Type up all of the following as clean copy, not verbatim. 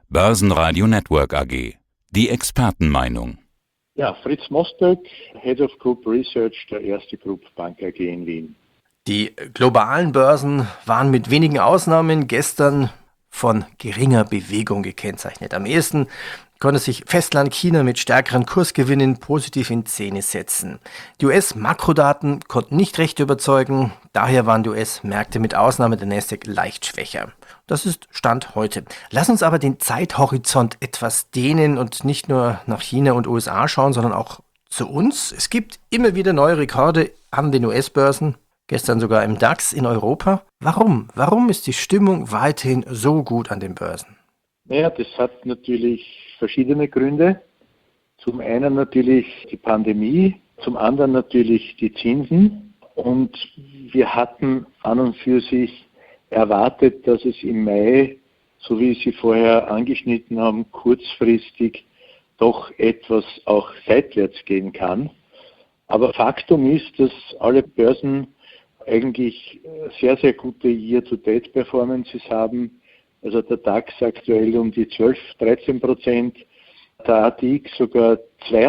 Börsenradio Network AG. Die Expertenmeinung. Ja, Fritz Mosböck, Head of Group Research der Erste Group Bank AG in Wien. Die globalen Börsen waren mit wenigen Ausnahmen gestern von geringer Bewegung gekennzeichnet. Am ehesten konnte sich Festland China mit stärkeren Kursgewinnen positiv in Szene setzen. Die US-Makrodaten konnten nicht recht überzeugen, daher waren die US-Märkte mit Ausnahme der Nasdaq leicht schwächer. Das ist Stand heute. Lass uns aber den Zeithorizont etwas dehnen und nicht nur nach China und USA schauen, sondern auch zu uns. Es gibt immer wieder neue Rekorde an den US-Börsen, gestern sogar im DAX in Europa. Warum? Warum ist die Stimmung weiterhin so gut an den Börsen? Naja, das hat natürlich verschiedene Gründe. Zum einen natürlich die Pandemie, zum anderen natürlich die Zinsen. Und wir hatten an und für sich erwartet, dass es im Mai, so wie Sie vorher angeschnitten haben, kurzfristig doch etwas auch seitwärts gehen kann. Aber Faktum ist, dass alle Börsen eigentlich sehr, sehr gute Year-to-Date-Performances haben. Also der DAX aktuell um die 12-13%, der ATX sogar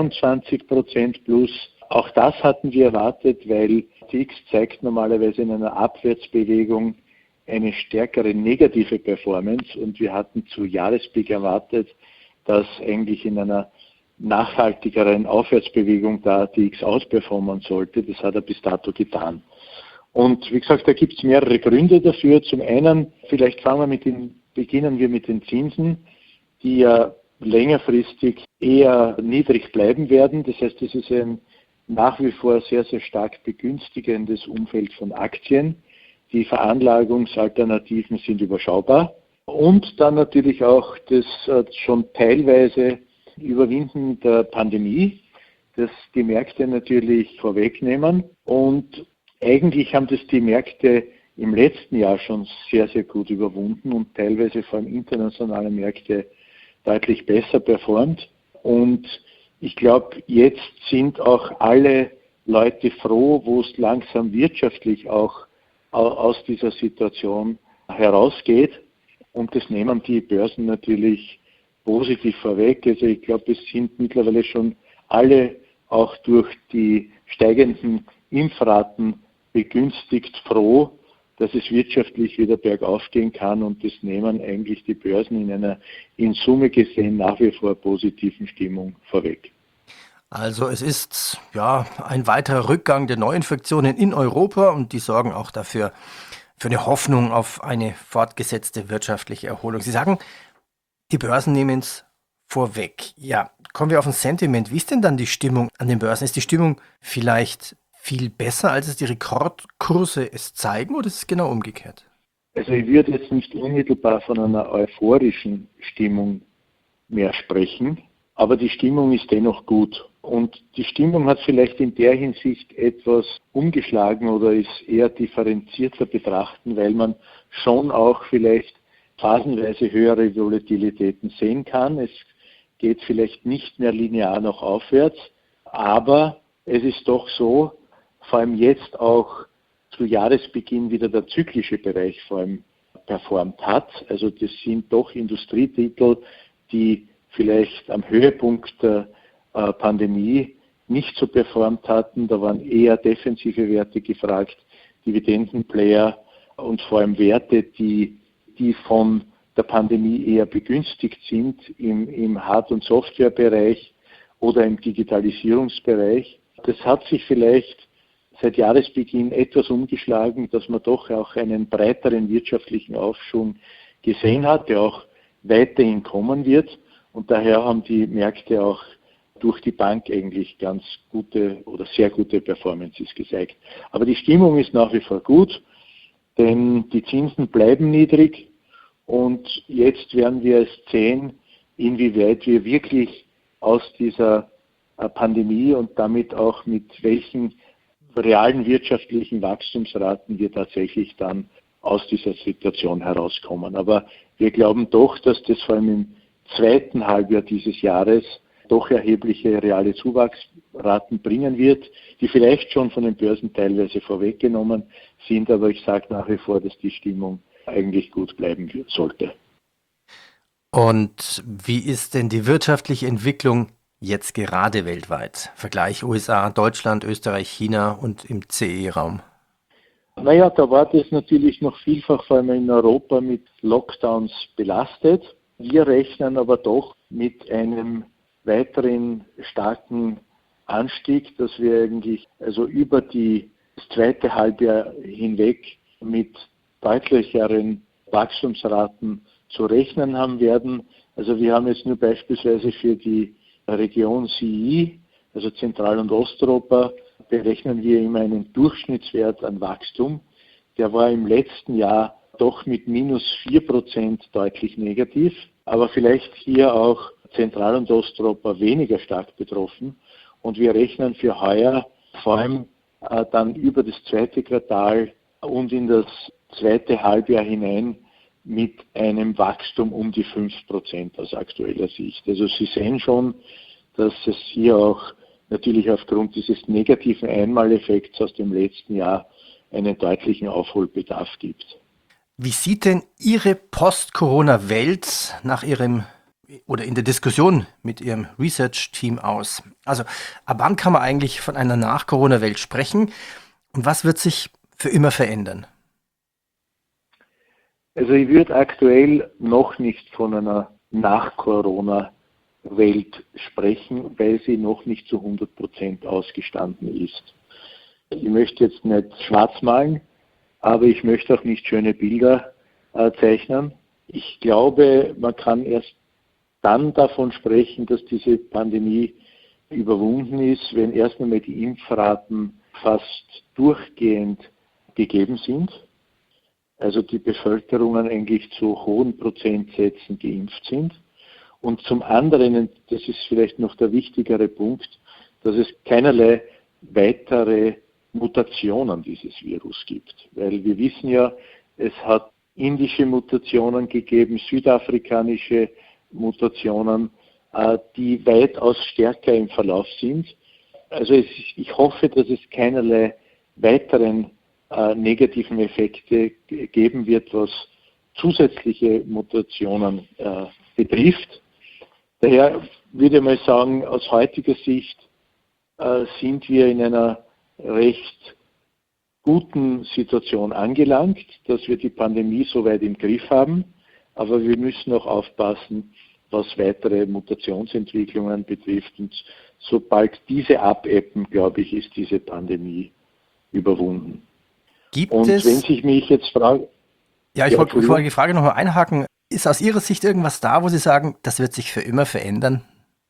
22% plus. Auch das hatten wir erwartet, weil ATX zeigt normalerweise in einer Abwärtsbewegung eine stärkere negative Performance und wir hatten zu Jahrespeak erwartet, dass eigentlich in einer nachhaltigeren Aufwärtsbewegung der ATX ausperformen sollte. Das hat er bis dato getan. Und wie gesagt, da gibt es mehrere Gründe dafür. Zum einen, vielleicht beginnen wir mit den Zinsen, die ja längerfristig eher niedrig bleiben werden. Das heißt, es ist ein nach wie vor sehr, sehr stark begünstigendes Umfeld von Aktien. Die Veranlagungsalternativen sind überschaubar. Und dann natürlich auch das schon teilweise Überwinden der Pandemie, das die Märkte natürlich vorwegnehmen. Und eigentlich haben das die Märkte im letzten Jahr schon sehr, sehr gut überwunden und teilweise vor allem internationale Märkte deutlich besser performt. Und ich glaube, jetzt sind auch alle Leute froh, wo es langsam wirtschaftlich auch aus dieser Situation herausgeht. Und das nehmen die Börsen natürlich positiv vorweg. Also ich glaube, es sind mittlerweile schon alle auch durch die steigenden Impfraten begünstigt froh, dass es wirtschaftlich wieder bergauf gehen kann und das nehmen eigentlich die Börsen in einer in Summe gesehen nach wie vor positiven Stimmung vorweg. Also es ist ja ein weiterer Rückgang der Neuinfektionen in Europa und die sorgen auch dafür für eine Hoffnung auf eine fortgesetzte wirtschaftliche Erholung. Sie sagen, die Börsen nehmen es vorweg. Ja, kommen wir auf ein Sentiment. Wie ist denn dann die Stimmung an den Börsen? Ist die Stimmung vielleicht viel besser, als es die Rekordkurse es zeigen, oder ist es genau umgekehrt? Also ich würde jetzt nicht unmittelbar von einer euphorischen Stimmung mehr sprechen, aber die Stimmung ist dennoch gut. Und die Stimmung hat vielleicht in der Hinsicht etwas umgeschlagen oder ist eher differenzierter betrachten, weil man schon auch vielleicht phasenweise höhere Volatilitäten sehen kann. Es geht vielleicht nicht mehr linear noch aufwärts, aber es ist doch so, vor allem jetzt auch zu Jahresbeginn wieder der zyklische Bereich vor allem performt hat. Also das sind doch Industrietitel, die vielleicht am Höhepunkt der Pandemie nicht so performt hatten. Da waren eher defensive Werte gefragt, Dividendenplayer und vor allem Werte, die von der Pandemie eher begünstigt sind im Hard- und Softwarebereich oder im Digitalisierungsbereich. Das hat sich vielleicht seit Jahresbeginn etwas umgeschlagen, dass man doch auch einen breiteren wirtschaftlichen Aufschwung gesehen hat, der auch weiterhin kommen wird. Und daher haben die Märkte auch durch die Bank eigentlich ganz gute oder sehr gute Performances gezeigt. Aber die Stimmung ist nach wie vor gut, denn die Zinsen bleiben niedrig und jetzt werden wir es sehen, inwieweit wir wirklich aus dieser Pandemie und damit auch mit welchen realen wirtschaftlichen Wachstumsraten wir tatsächlich dann aus dieser Situation herauskommen. Aber wir glauben doch, dass das vor allem im zweiten Halbjahr dieses Jahres doch erhebliche reale Zuwachsraten bringen wird, die vielleicht schon von den Börsen teilweise vorweggenommen sind, aber ich sage nach wie vor, dass die Stimmung eigentlich gut bleiben sollte. Und wie ist denn die wirtschaftliche Entwicklung jetzt gerade weltweit? Vergleich USA, Deutschland, Österreich, China und im CE-Raum. Naja, da war das natürlich noch vielfach, vor allem in Europa, mit Lockdowns belastet. Wir rechnen aber doch mit einem weiteren starken Anstieg, dass wir eigentlich also über das zweite Halbjahr hinweg mit deutlicheren Wachstumsraten zu rechnen haben werden. Also wir haben jetzt nur beispielsweise für die Region CI, also Zentral- und Osteuropa, berechnen wir immer einen Durchschnittswert an Wachstum. Der war im letzten Jahr doch mit -4% deutlich negativ, aber vielleicht hier auch Zentral- und Osteuropa weniger stark betroffen. Und wir rechnen für heuer vor allem dann über das zweite Quartal und in das zweite Halbjahr hinein mit einem Wachstum um die 5% aus aktueller Sicht. Also Sie sehen schon, dass es hier auch natürlich aufgrund dieses negativen Einmaleffekts aus dem letzten Jahr einen deutlichen Aufholbedarf gibt. Wie sieht denn Ihre Post-Corona-Welt nach Ihrem oder in der Diskussion mit Ihrem Research-Team aus? Also ab wann kann man eigentlich von einer Nach-Corona-Welt sprechen und was wird sich für immer verändern? Also ich würde aktuell noch nicht von einer Nach-Corona-Welt sprechen, weil sie noch nicht zu 100% ausgestanden ist. Ich möchte jetzt nicht schwarz malen, aber ich möchte auch nicht schöne Bilder zeichnen. Ich glaube, man kann erst dann davon sprechen, dass diese Pandemie überwunden ist, wenn erst einmal die Impfraten fast durchgehend gegeben sind. Also die Bevölkerungen eigentlich zu hohen Prozentsätzen geimpft sind. Und zum anderen, das ist vielleicht noch der wichtigere Punkt, dass es keinerlei weitere Mutationen dieses Virus gibt. Weil wir wissen ja, es hat indische Mutationen gegeben, südafrikanische Mutationen, die weitaus stärker im Verlauf sind. Also ich hoffe, dass es keinerlei weiteren negativen Effekte geben wird, was zusätzliche Mutationen betrifft. Daher würde ich mal sagen, aus heutiger Sicht sind wir in einer recht guten Situation angelangt, dass wir die Pandemie soweit im Griff haben, aber wir müssen auch aufpassen, was weitere Mutationsentwicklungen betrifft. Und sobald diese abebben, glaube ich, ist diese Pandemie überwunden. Wenn sich mich jetzt fragen... Ja, ich wollte die Frage nochmal einhaken. Ist aus Ihrer Sicht irgendwas da, wo Sie sagen, das wird sich für immer verändern?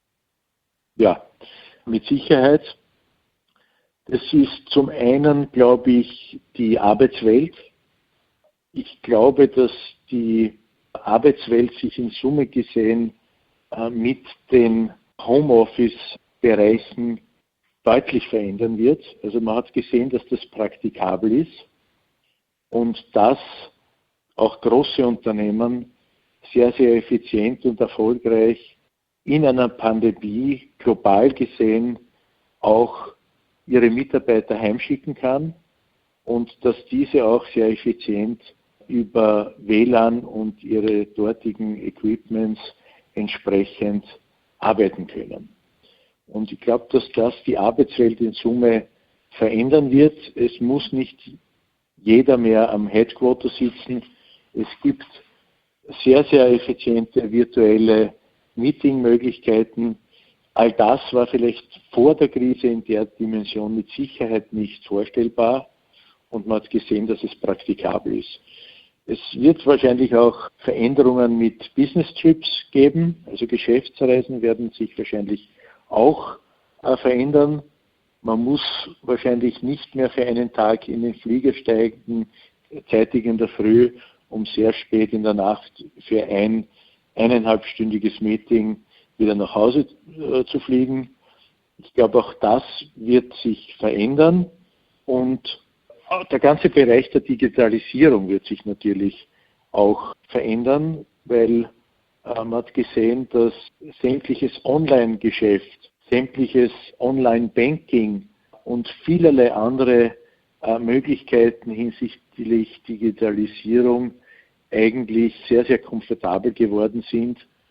Ja, mit Sicherheit. Das ist zum einen, glaube ich, die Arbeitswelt. Ich glaube, dass die Arbeitswelt sich in Summe gesehen mit den Homeoffice-Bereichen deutlich verändern wird. Also man hat gesehen, dass das praktikabel ist und dass auch große Unternehmen sehr, sehr effizient und erfolgreich in einer Pandemie global gesehen auch ihre Mitarbeiter heimschicken kann und dass diese auch sehr effizient über WLAN und ihre dortigen Equipments entsprechend arbeiten können. Und ich glaube, dass das die Arbeitswelt in Summe verändern wird. Es muss nicht jeder mehr am Headquarter sitzen. Es gibt sehr, sehr effiziente virtuelle Meetingmöglichkeiten. All das war vielleicht vor der Krise in der Dimension mit Sicherheit nicht vorstellbar und man hat gesehen, dass es praktikabel ist. Es wird wahrscheinlich auch Veränderungen mit Business Trips geben, also Geschäftsreisen werden sich wahrscheinlich auch verändern. Man muss wahrscheinlich nicht mehr für einen Tag in den Flieger steigen, zeitig in der Früh, um sehr spät in der Nacht für ein 1,5-stündiges Meeting wieder nach Hause zu fliegen. Ich glaube, auch das wird sich verändern und der ganze Bereich der Digitalisierung wird sich natürlich auch verändern, weil man hat gesehen, dass sämtliches Online-Geschäft, sämtliches Online-Banking und vielerlei andere Möglichkeiten hinsichtlich Digitalisierung eigentlich sehr, sehr komfortabel geworden sind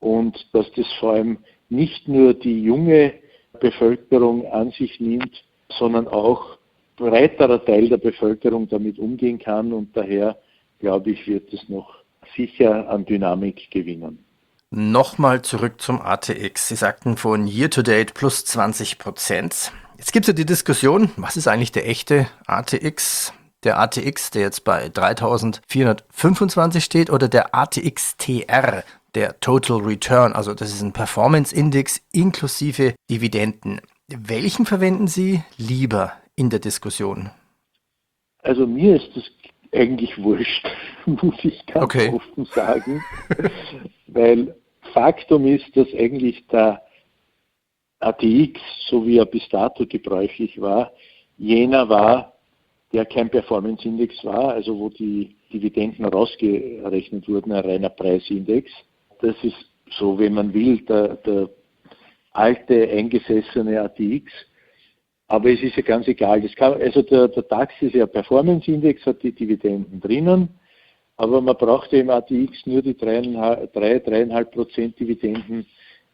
und dass das vor allem nicht nur die junge Bevölkerung an sich nimmt, sondern auch ein breiterer Teil der Bevölkerung damit umgehen kann und daher, glaube ich, wird es noch sicher an Dynamik gewinnen. Nochmal zurück zum ATX. Sie sagten von Year to Date plus 20%. Jetzt gibt es ja die Diskussion, was ist eigentlich der echte ATX? Der ATX, der jetzt bei 3.425 steht, oder der ATX-TR, der Total Return, also das ist ein Performance-Index inklusive Dividenden. Welchen verwenden Sie lieber in der Diskussion? Also mir ist das eigentlich wurscht, muss ich ganz offen sagen, weil Faktum ist, dass eigentlich der ATX, so wie er bis dato gebräuchlich war, jener war, der kein Performance-Index war, also wo die Dividenden rausgerechnet wurden, ein reiner Preisindex. Das ist so, wenn man will, der alte, eingesessene ATX. Aber es ist ja ganz egal. Der DAX ist ja Performance-Index, hat die Dividenden drinnen, aber man braucht ja im ATX nur die 3,5% Dividenden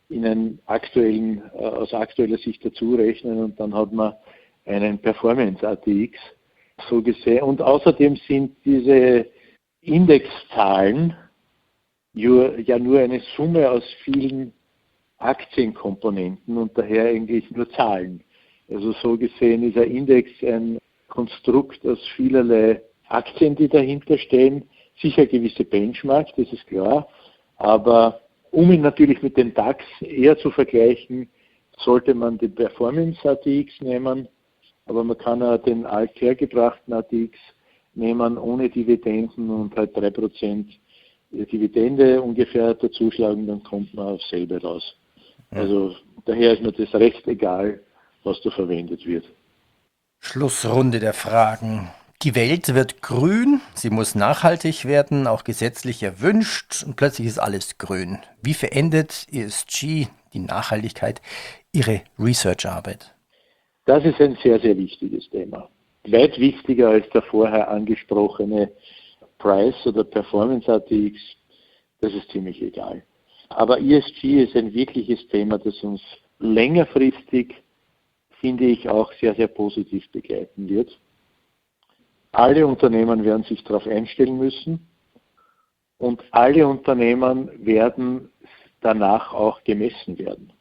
aus aktueller Sicht dazu rechnen und dann hat man einen Performance-ATX so gesehen. Und außerdem sind diese Indexzahlen ja nur eine Summe aus vielen Aktienkomponenten und daher eigentlich nur Zahlen. Also so gesehen ist ein Index ein Konstrukt aus vielerlei Aktien, die dahinter stehen. Sicher gewisse Benchmark, das ist klar. Aber um ihn natürlich mit dem DAX eher zu vergleichen, sollte man den Performance-ATX nehmen. Aber man kann auch den althergebrachten ATX nehmen ohne Dividenden und halt 3% Dividende ungefähr dazuschlagen, dann kommt man auf selbe raus. Also daher ist mir das recht egal, was da verwendet wird. Schlussrunde der Fragen. Die Welt wird grün, sie muss nachhaltig werden, auch gesetzlich erwünscht und plötzlich ist alles grün. Wie verändert ESG, die Nachhaltigkeit, Ihre Research-Arbeit? Das ist ein sehr, sehr wichtiges Thema. Weit wichtiger als der vorher angesprochene Price oder Performance ATX, das ist ziemlich egal. Aber ESG ist ein wirkliches Thema, das uns längerfristig, finde ich, auch sehr, sehr positiv begleiten wird. Alle Unternehmen werden sich darauf einstellen müssen und alle Unternehmen werden danach auch gemessen werden.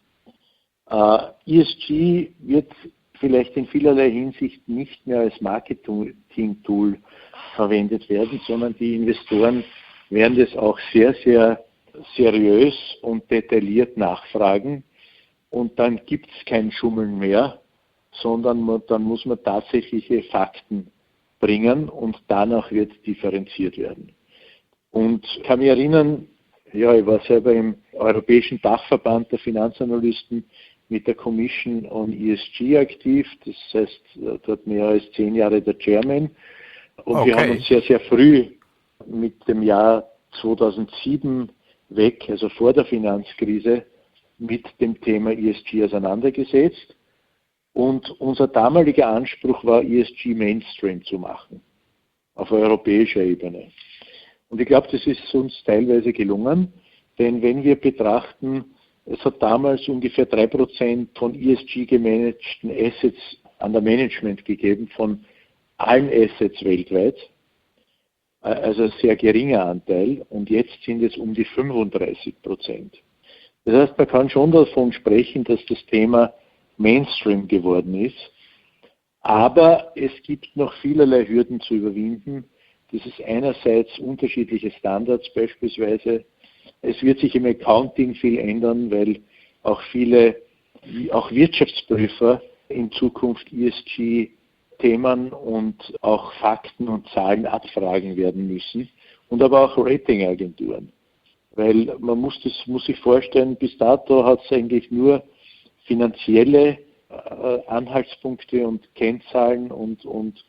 ESG wird vielleicht in vielerlei Hinsicht nicht mehr als Marketing-Tool verwendet werden, sondern die Investoren werden das auch sehr, sehr seriös und detailliert nachfragen und dann gibt es kein Schummeln mehr, sondern dann muss man tatsächliche Fakten bringen und danach wird differenziert werden. Und ich kann mich erinnern, ja, ich war selber im Europäischen Dachverband der Finanzanalysten mit der Commission on ESG aktiv, das heißt dort mehr als 10 Jahre der Chairman. Und wir haben uns sehr, sehr früh mit dem Jahr 2007 weg, also vor der Finanzkrise, mit dem Thema ESG auseinandergesetzt. Und unser damaliger Anspruch war, ESG Mainstream zu machen, auf europäischer Ebene. Und ich glaube, das ist uns teilweise gelungen, denn wenn wir betrachten, es hat damals ungefähr 3% von ESG gemanagten Assets an der Management gegeben, von allen Assets weltweit, also ein sehr geringer Anteil, und jetzt sind es um die 35%. Das heißt, man kann schon davon sprechen, dass das Thema Mainstream geworden ist, aber es gibt noch vielerlei Hürden zu überwinden. Das ist einerseits unterschiedliche Standards beispielsweise. Es wird sich im Accounting viel ändern, weil auch viele, auch Wirtschaftsprüfer in Zukunft ESG-Themen und auch Fakten und Zahlen abfragen werden müssen und aber auch Ratingagenturen. Weil man muss sich vorstellen, bis dato hat es eigentlich nur finanzielle Anhaltspunkte und Kennzahlen und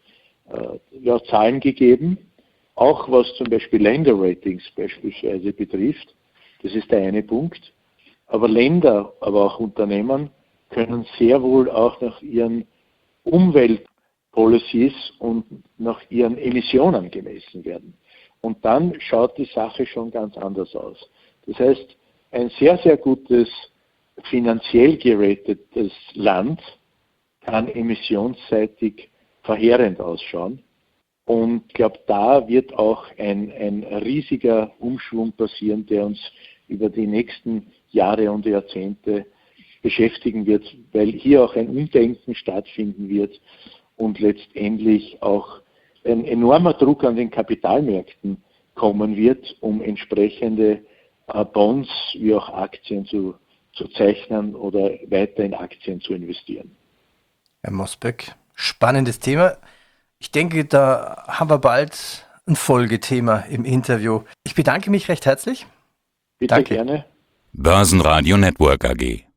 Zahlen gegeben, auch was zum Beispiel Länderratings beispielsweise betrifft. Das ist der eine Punkt. Aber Länder, aber auch Unternehmen können sehr wohl auch nach ihren Umweltpolicies und nach ihren Emissionen gemessen werden. Und dann schaut die Sache schon ganz anders aus. Das heißt, ein sehr, sehr gutes, finanziell geratetes Land kann emissionsseitig verheerend ausschauen. Und ich glaube, da wird auch ein riesiger Umschwung passieren, der uns über die nächsten Jahre und Jahrzehnte beschäftigen wird, weil hier auch ein Umdenken stattfinden wird und letztendlich auch ein enormer Druck an den Kapitalmärkten kommen wird, um entsprechende Bonds wie auch Aktien zu zeichnen oder weiter in Aktien zu investieren. Herr Mosböck, spannendes Thema. Ich denke, da haben wir bald ein Folgethema im Interview. Ich bedanke mich recht herzlich. Bitte Danke. gerne. Börsenradio Network AG.